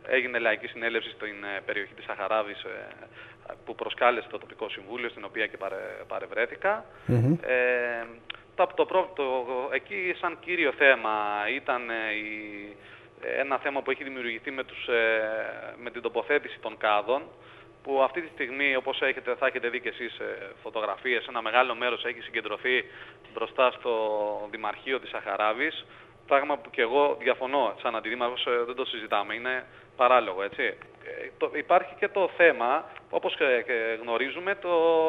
έγινε λαϊκή συνέλευση στην περιοχή της Σαχαράβης που προσκάλεσε το τοπικό συμβούλιο, στην οποία και παρευρέθηκα. Εκεί σαν κύριο θέμα ήταν ένα θέμα που έχει δημιουργηθεί με την τοποθέτηση των κάδων, που αυτή τη στιγμή, όπως θα έχετε δει και εσείς φωτογραφίες, ένα μεγάλο μέρος έχει συγκεντρωθεί μπροστά στο Δημαρχείο της Σαχαράβης, πράγμα που και εγώ διαφωνώ σαν αντιδήμαρχος, δεν το συζητάμε, είναι παράλογο, έτσι. Υπάρχει και το θέμα, όπως γνωρίζουμε,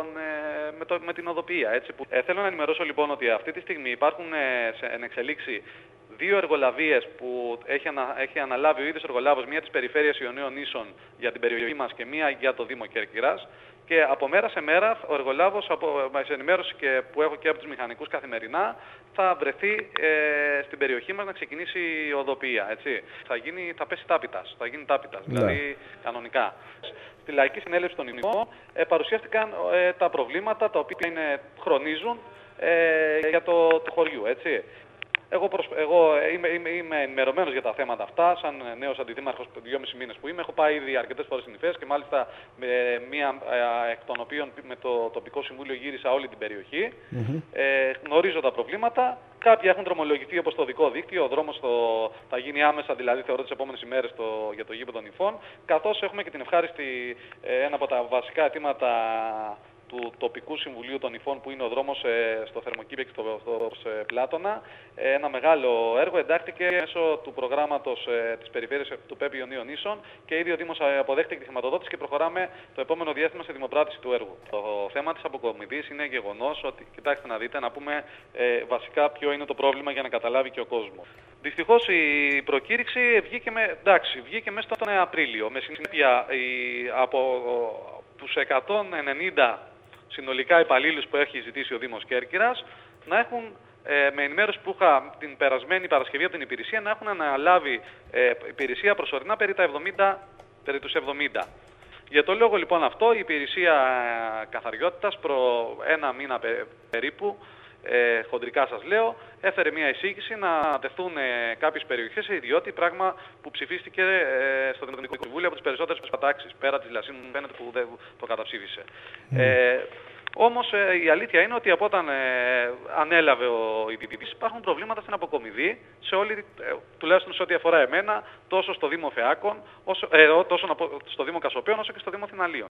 με την οδοποιία, έτσι. Θέλω να ενημερώσω λοιπόν ότι αυτή τη στιγμή υπάρχουν εν εξελίξη 2 εργολαβίες που έχει αναλάβει ο ίδιος εργολάβος, μία της περιφέρειας Ιωνίων Νήσων για την περιοχή μας και μία για το Δήμο Κέρκυρας. Και από μέρα σε μέρα ο εργολάβος, σε ενημέρωση που έχω και από τους μηχανικούς καθημερινά, θα βρεθεί στην περιοχή μας να ξεκινήσει η οδοποιία. Έτσι. Θα πέσει τάπητας, θα γίνει τάπητας, δηλαδή κανονικά. Στη λαϊκή συνέλευση των ημών παρουσιάστηκαν τα προβλήματα τα οποία χρονίζουν για το χωριού. Έτσι. Εγώ είμαι ενημερωμένος για τα θέματα αυτά, σαν νέος αντιδήμαρχος 2,5 μήνες που είμαι. Έχω πάει ήδη αρκετές φορές στην Υφές και μάλιστα μία εκ των οποίων με το τοπικό συμβούλιο γύρισα όλη την περιοχή. Γνωρίζω τα προβλήματα. Κάποια έχουν δρομολογηθεί όπως το δικό δίκτυο. Ο δρόμος θα γίνει άμεσα, δηλαδή θεωρώ τις επόμενες ημέρες για το γήπεδο των Υφών. Καθώς έχουμε και την ευχάριστη, ένα από τα βασικά αιτήματα του τοπικού συμβουλίου των Υφών, που είναι ο δρόμος στο Θερμοκήπια και στο Πλάτωνα. Ένα μεγάλο έργο εντάχθηκε μέσω του προγράμματος της περιφέρειας του ΠΕΠ Ιωνίων Νήσων και ήδη ο Δήμος αποδέχτηκε τη χρηματοδότηση και προχωράμε το επόμενο διάστημα σε δημοπράτηση του έργου. Το θέμα της αποκομιδής είναι γεγονός ότι, κοιτάξτε να δείτε, να πούμε βασικά ποιο είναι το πρόβλημα για να καταλάβει και ο κόσμος. Δυστυχώς η προκήρυξη βγήκε μέσα στον Απρίλιο. Με συνέπεια από τους 190 συνολικά υπαλλήλους που έχει ζητήσει ο Δήμος Κέρκυρας να έχουν, με ενημέρωση που είχα την περασμένη Παρασκευή από την υπηρεσία, να έχουν αναλάβει υπηρεσία προσωρινά περί τους 70. Για το λόγο λοιπόν αυτό, η υπηρεσία καθαριότητας προ 1 μήνα περίπου, χοντρικά σας λέω, έφερε μια εισήγηση να τεθούν κάποιες περιοχές σε ιδιώτη, πράγμα που ψηφίστηκε στο Δημοτικό Συμβούλιο από τις περισσότερες πατάξεις, πέρα της Λασίνου, φαίνεται που δεν το καταψήφισε. Όμως η αλήθεια είναι ότι από όταν ανέλαβε ο ιδιοκτήτης υπάρχουν προβλήματα στην αποκομιδή, τουλάχιστον σε ό,τι αφορά εμένα, τόσο στο Δήμο Φεάκων, τόσο στο Δήμο Κασοπέων, όσο και στο Δήμο Θηναλίων.